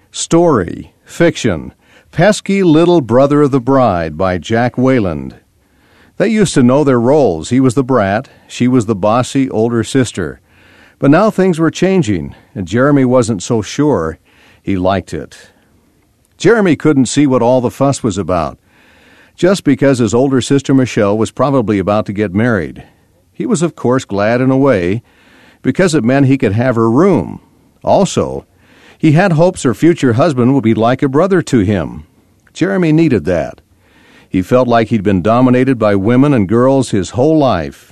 Story, fiction, Pesky Little Brother of the Bride by Jack Wayland. They used to know their roles. He was the brat, she was the bossy older sister. But now things were changing, and Jeremy wasn't so sure he liked it. Jeremy couldn't see what all the fuss was about, just because his older sister Michelle was probably about to get married. He was, of course, glad in a way, because it meant he could have her room. Also, he had hopes her future husband would be like a brother to him. Jeremy needed that. He felt like he'd been dominated by women and girls his whole life.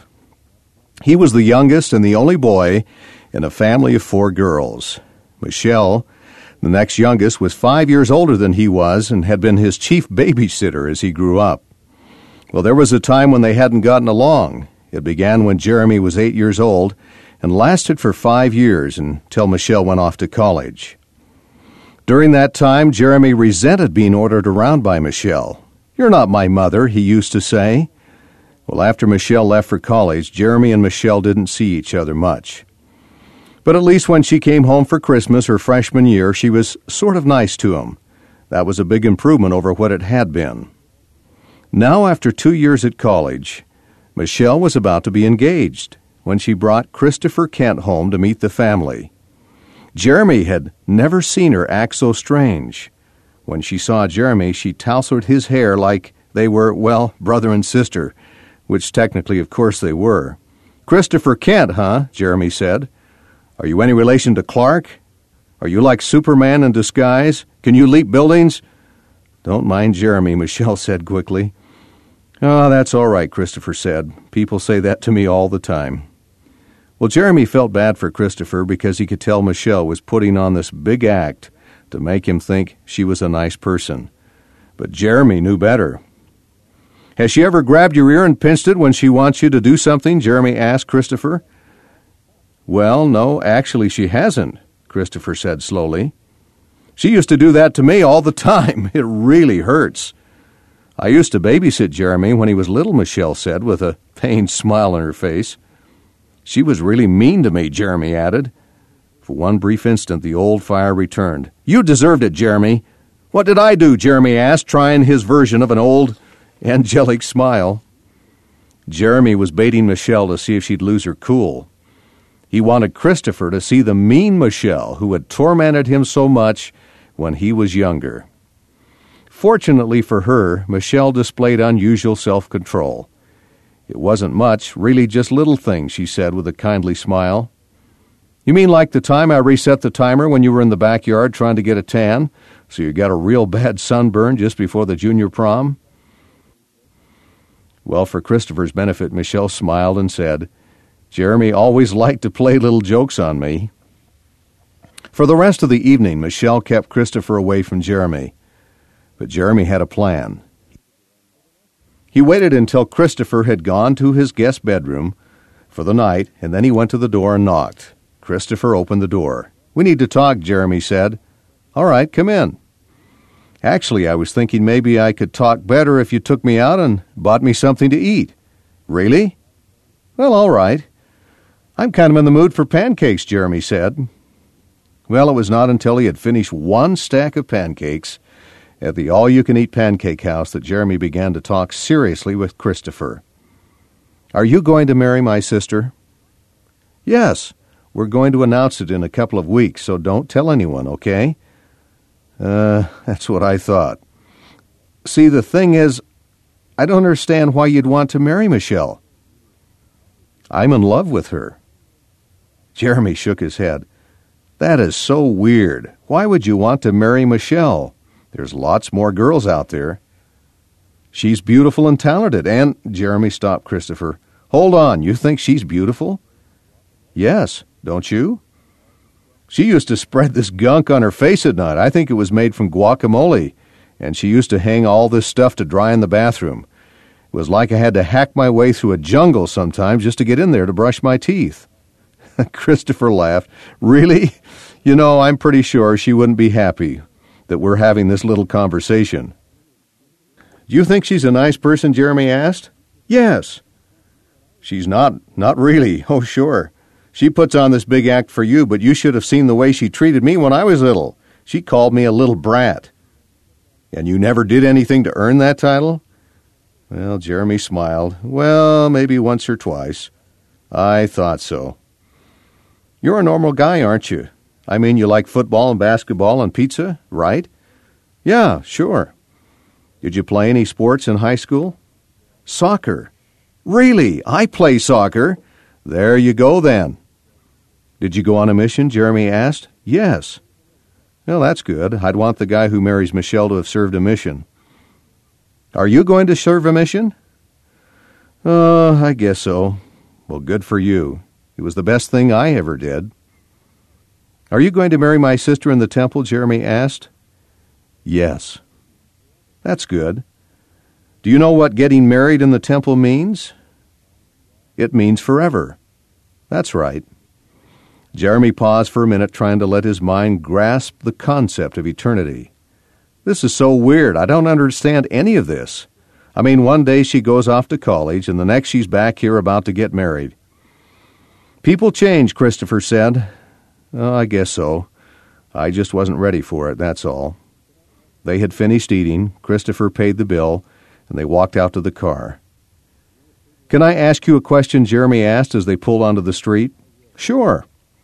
He was the youngest and the only boy in a family of 4 girls. Michelle, the next youngest, was 5 years older than he was and had been his chief babysitter as he grew up. Well, there was a time when they hadn't gotten along. It began when Jeremy was 8 years old and lasted for 5 years until Michelle went off to college. During that time, Jeremy resented being ordered around by Michelle. "You're not my mother," he used to say. Well, after Michelle left for college, Jeremy and Michelle didn't see each other much. But at least when she came home for Christmas her freshman year, she was sort of nice to him. That was a big improvement over what it had been. Now, after 2 years at college, Michelle was about to be engaged when she brought Christopher Kent home to meet the family. Jeremy had never seen her act so strange. When she saw Jeremy, she tousled his hair like they were, well, brother and sister, which technically, of course, they were. "Christopher Kent, huh?" Jeremy said. "Are you any relation to Clark? Are you like Superman in disguise? Can you leap buildings?" "Don't mind Jeremy," Michelle said quickly. "Oh, that's all right," Christopher said. "People say that to me all the time." Well, Jeremy felt bad for Christopher because he could tell Michelle was putting on this big act to make him think she was a nice person. But Jeremy knew better. "Has she ever grabbed your ear and pinched it when she wants you to do something?" Jeremy asked Christopher. "Well, no, actually she hasn't," Christopher said slowly. "She used to do that to me all the time. It really hurts." "I used to babysit Jeremy when he was little," Michelle said with a pained smile on her face. "She was really mean to me," Jeremy added. For one brief instant, the old fire returned. "You deserved it, Jeremy." "What did I do?" Jeremy asked, trying his version of an old, angelic smile. Jeremy was baiting Michelle to see if she'd lose her cool. He wanted Christopher to see the mean Michelle who had tormented him so much when he was younger. Fortunately for her, Michelle displayed unusual self-control. "It wasn't much, really just little things," she said with a kindly smile. "You mean like the time I reset the timer when you were in the backyard trying to get a tan, so you got a real bad sunburn just before the junior prom?" Well, for Christopher's benefit, Michelle smiled and said, "Jeremy always liked to play little jokes on me." For the rest of the evening, Michelle kept Christopher away from Jeremy. But Jeremy had a plan. He waited until Christopher had gone to his guest bedroom for the night, and then he went to the door and knocked. Christopher opened the door. "We need to talk," Jeremy said. "All right, come in." "Actually, I was thinking maybe I could talk better if you took me out and bought me something to eat." "Really?" "Well, all right." "I'm kind of in the mood for pancakes," Jeremy said. Well, it was not until he had finished one stack of pancakes at the all-you-can-eat pancake house that Jeremy began to talk seriously with Christopher. "Are you going to marry my sister?" "Yes. We're going to announce it in a couple of weeks, so don't tell anyone, okay?" That's what I thought. See, the thing is, I don't understand why you'd want to marry Michelle." "I'm in love with her." Jeremy shook his head. "That is so weird. Why would you want to marry Michelle? There's lots more girls out there." "She's beautiful and talented, and—" Jeremy stopped Christopher. "Hold on, you think she's beautiful?" "Yes, don't you?" "She used to spread this gunk on her face at night. I think it was made from guacamole. And she used to hang all this stuff to dry in the bathroom. It was like I had to hack my way through a jungle sometimes just to get in there to brush my teeth." Christopher laughed. "Really? You know, I'm pretty sure she wouldn't be happy that we're having this little conversation." "Do you think she's a nice person?" Jeremy asked. "Yes." "She's not really. Oh, sure. She puts on this big act for you, but you should have seen the way she treated me when I was little. She called me a little brat. And you never did anything to earn that title? Well, Jeremy smiled. Well, maybe once or twice. I thought so. You're a normal guy, aren't you? I mean, you like football and basketball and pizza, right? Yeah, sure. Did you play any sports in high school? Soccer. Really? I play soccer. There you go, then. Did you go on a mission? Jeremy asked. Yes. Well, that's good. I'd want the guy who marries Michelle to have served a mission. Are you going to serve a mission? I guess so. Well, good for you. It was the best thing I ever did. Are you going to marry my sister in the temple? Jeremy asked. Yes. That's good. Do you know what getting married in the temple means? It means forever. That's right. Jeremy paused for a minute, trying to let his mind grasp the concept of eternity. This is so weird. I don't understand any of this. I mean, one day she goes off to college, and the next she's back here about to get married. People change, Christopher said. Oh, I guess so. I just wasn't ready for it, that's all. They had finished eating. Christopher paid the bill, and they walked out to the car. Can I ask you a question? Jeremy asked as they pulled onto the street. Sure.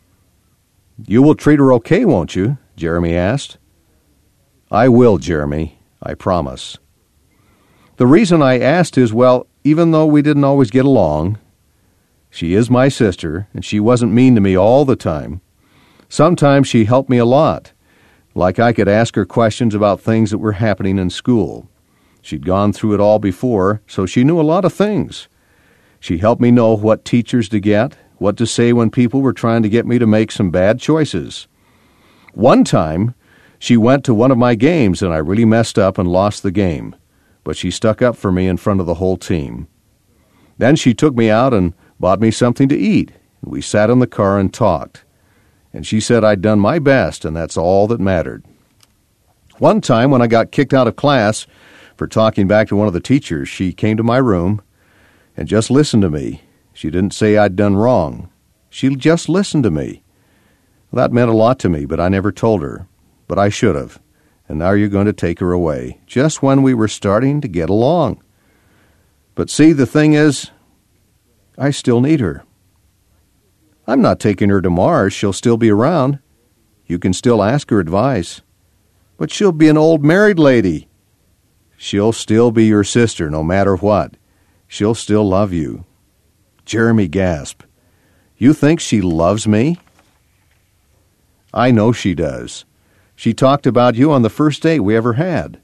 You will treat her okay, won't you? Jeremy asked. I will, Jeremy. I promise. The reason I asked is, well, even though we didn't always get along, she is my sister, and she wasn't mean to me all the time. Sometimes she helped me a lot, like I could ask her questions about things that were happening in school. She'd gone through it all before, so she knew a lot of things. She helped me know what teachers to get, what to say when people were trying to get me to make some bad choices. One time, she went to one of my games, and I really messed up and lost the game, but she stuck up for me in front of the whole team. Then she took me out and bought me something to eat, and we sat in the car and talked. And she said I'd done my best, and that's all that mattered. One time, when I got kicked out of class for talking back to one of the teachers, she came to my room and just listened to me. She didn't say I'd done wrong. She just listened to me. Well, that meant a lot to me, but I never told her. But I should have. And now you're going to take her away, just when we were starting to get along. But see, the thing is, I still need her. I'm not taking her to Mars. She'll still be around. You can still ask her advice. But she'll be an old married lady. She'll still be your sister, no matter what. She'll still love you. Jeremy gasped. You think she loves me? I know she does. She talked about you on the first date we ever had.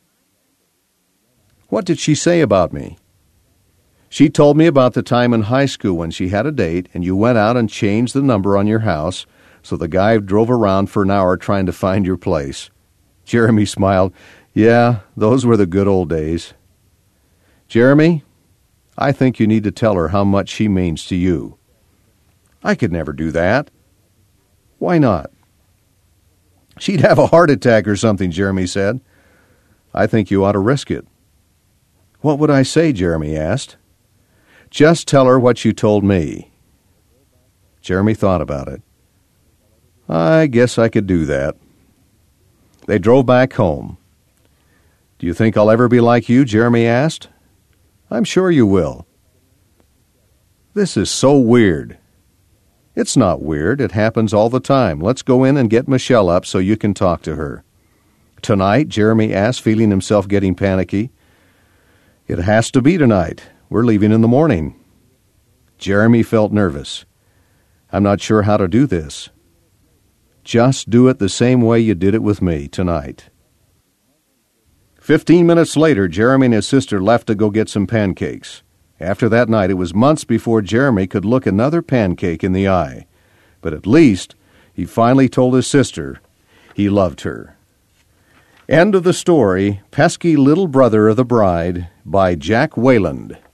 What did she say about me? She told me about the time in high school when she had a date and you went out and changed the number on your house, so the guy drove around for an hour trying to find your place. Jeremy smiled. Yeah, those were the good old days. Jeremy, I think you need to tell her how much she means to you. I could never do that. Why not? She'd have a heart attack or something, Jeremy said. I think you ought to risk it. What would I say? Jeremy asked. Just tell her what you told me. Jeremy thought about it. I guess I could do that. They drove back home. Do you think I'll ever be like you? Jeremy asked. I'm sure you will. This is so weird. It's not weird. It happens all the time. Let's go in and get Michelle up so you can talk to her. Tonight? Jeremy asked, feeling himself getting panicky. It has to be tonight. We're leaving in the morning. Jeremy felt nervous. I'm not sure how to do this. Just do it the same way you did it with me tonight. 15 minutes later, Jeremy and his sister left to go get some pancakes. After that night, it was months before Jeremy could look another pancake in the eye. But at least he finally told his sister he loved her. End of the story, Pesky Little Brother of the Bride, by Jack Wayland.